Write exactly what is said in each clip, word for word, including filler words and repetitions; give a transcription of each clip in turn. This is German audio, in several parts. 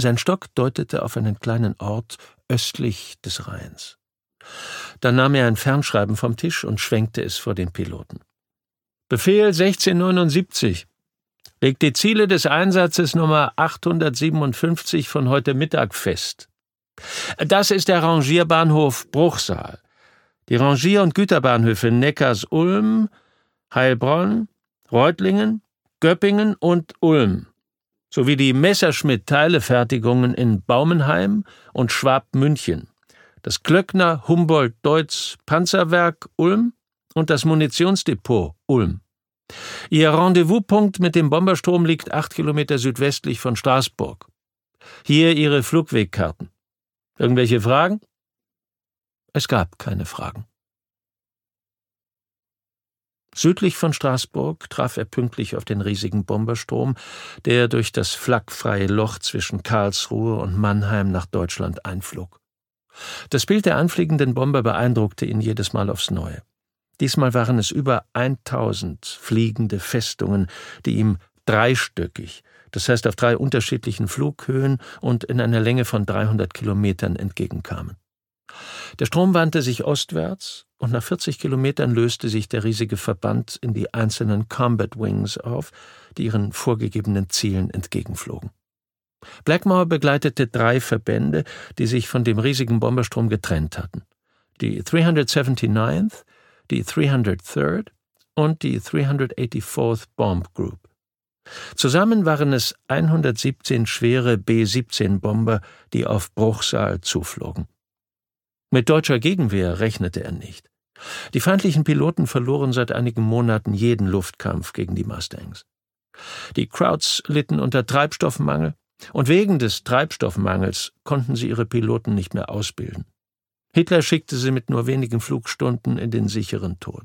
Sein Stock deutete auf einen kleinen Ort östlich des Rheins. Dann nahm er ein Fernschreiben vom Tisch und schwenkte es vor den Piloten. »Befehl sechzehnhundertneunundsiebzig. Legt die Ziele des Einsatzes Nummer achthundertsiebenundfünfzig von heute Mittag fest. Das ist der Rangierbahnhof Bruchsal. Die Rangier- und Güterbahnhöfe Neckars-Ulm, Heilbronn, Reutlingen, Göppingen und Ulm sowie die Messerschmitt-Teilefertigungen in Baumenheim und Schwabmünchen, das Klöckner-Humboldt-Deutz-Panzerwerk Ulm und das Munitionsdepot Ulm. Ihr Rendezvouspunkt mit dem Bomberstrom liegt acht Kilometer südwestlich von Straßburg. Hier Ihre Flugwegkarten. Irgendwelche Fragen?« Es gab keine Fragen. Südlich von Straßburg traf er pünktlich auf den riesigen Bomberstrom, der durch das flakfreie Loch zwischen Karlsruhe und Mannheim nach Deutschland einflog. Das Bild der anfliegenden Bomber beeindruckte ihn jedes Mal aufs Neue. Diesmal waren es über eintausend fliegende Festungen, die ihm dreistöckig, das heißt auf drei unterschiedlichen Flughöhen und in einer Länge von dreihundert Kilometern entgegenkamen. Der Strom wandte sich ostwärts und nach vierzig Kilometern löste sich der riesige Verband in die einzelnen Combat Wings auf, die ihren vorgegebenen Zielen entgegenflogen. Blackmore begleitete drei Verbände, die sich von dem riesigen Bomberstrom getrennt hatten. Die dreihundertneunundsiebzigste, die dreihundertdritte und die dreihundertvierundachtzigste Bomb Group. Zusammen waren es hundertsiebzehn schwere B siebzehn Bomber, die auf Bruchsal zuflogen. Mit deutscher Gegenwehr rechnete er nicht. Die feindlichen Piloten verloren seit einigen Monaten jeden Luftkampf gegen die Mustangs. Die Krauts litten unter Treibstoffmangel und wegen des Treibstoffmangels konnten sie ihre Piloten nicht mehr ausbilden. Hitler schickte sie mit nur wenigen Flugstunden in den sicheren Tod.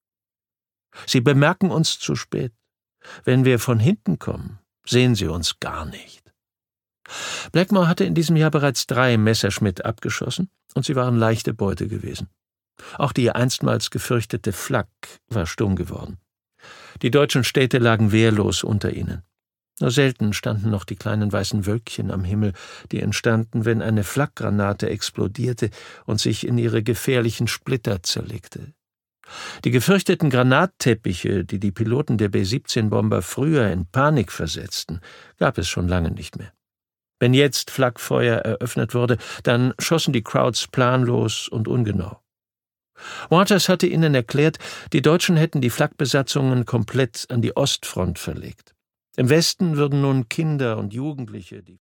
Sie bemerken uns zu spät. Wenn wir von hinten kommen, sehen sie uns gar nicht. Blackmore hatte in diesem Jahr bereits drei Messerschmitt abgeschossen und sie waren leichte Beute gewesen. Auch die einstmals gefürchtete Flak war stumm geworden. Die deutschen Städte lagen wehrlos unter ihnen. Nur selten standen noch die kleinen weißen Wölkchen am Himmel, die entstanden, wenn eine Flakgranate explodierte und sich in ihre gefährlichen Splitter zerlegte. Die gefürchteten Granatteppiche, die die Piloten der B siebzehn Bomber früher in Panik versetzten, gab es schon lange nicht mehr. Wenn jetzt Flakfeuer eröffnet wurde, dann schossen die Krauts planlos und ungenau. Waters hatte ihnen erklärt, die Deutschen hätten die Flakbesatzungen komplett an die Ostfront verlegt. Im Westen würden nun Kinder und Jugendliche die